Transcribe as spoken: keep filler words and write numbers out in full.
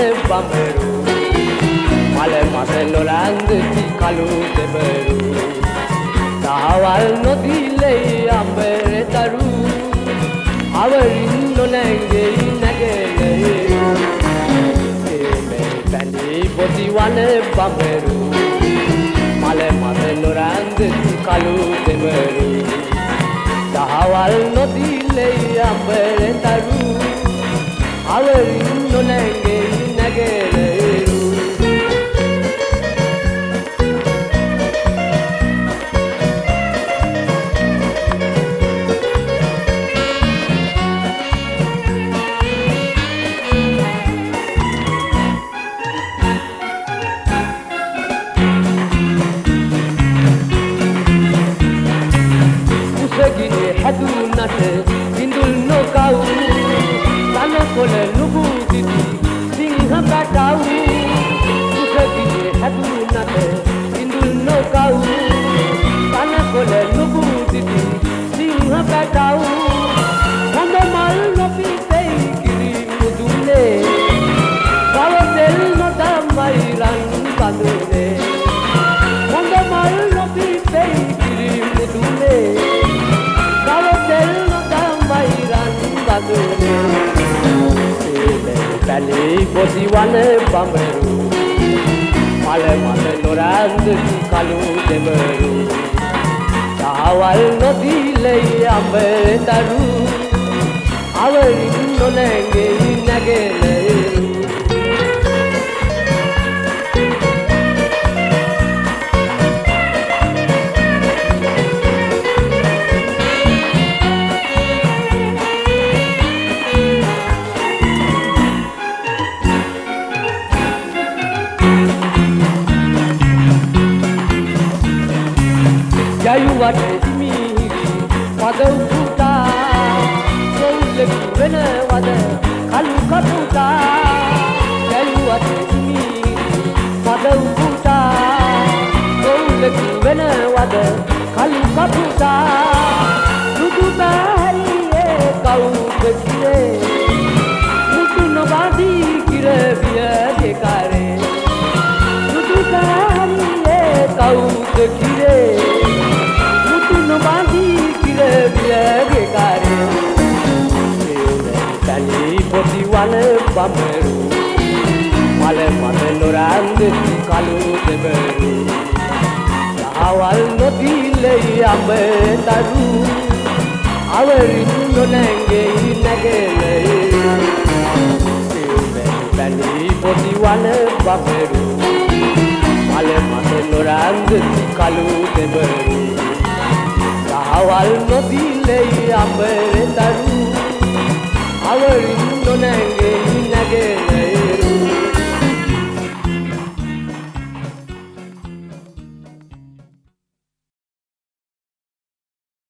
බඹරු මල මස නොරන්දති කළු දෙබරු දහවල් නොදිලේ අඹරතරු අවරින් නොනැංගෙයි නැගෙනහිරු මේ පැණි පොති වන බඹරු මල මස නොරන්දති කළු දෙබරු දහවල් නොදිලේ අඹරතරු අවරින් නොනැංගෙයි නැගෙනහිරු උසගිනේ හැදුනට ඉඳුල් නොකව් තනකොළ නුගු දිදි සිංහ පැටව් උසගිනේ හැදුනට ඉඳුල් නොකව් තනකොළ නුගු දිදි සිංහ පැටව් හොඳ මල් නොපිපෙයි කිරි මුදුනේ කවතෙල් නොදමයි රන් බඳුනේ හොඳ මල් නොපිපෙයි කිරි මුදුනේ කවතෙල් නොදමයි රන් බඳුනේ පැණි පොති වන බඹරු මල මස නොරන්දති කළු දෙබරු දහවල් නොදිලේ අඹරතරු අවරින් නොනැංගෙයි නැගෙනහිරු ජයුවට හිමිහිරි පද උපුටා සොල්ලෙකු වෙනවද කළු කටුටා ජයුවට හිමිහිරි පද උපුටා සොල්ලෙකු වෙනවද කළු කටුටා සුදු බෑරියේ කවුද කිරේ මුතු නොබදී කිරවිය දෙකාරේ සුදු බෑරියේ කවුද කිරේ නොබදී කිරවියගේ කාරේ පැණි පොති වන බඹරු මල මස නොරන්දති කළු දෙබරු දහවල් නොදිලේ අඹරතරු අවරින් නොනැංගෙයි නැගෙනහිරු පැණි පොති වන බඹරු මල මස නොරන්දති කළු දෙබරු දහවල් නොදිලේ අඹරතරු අවරින්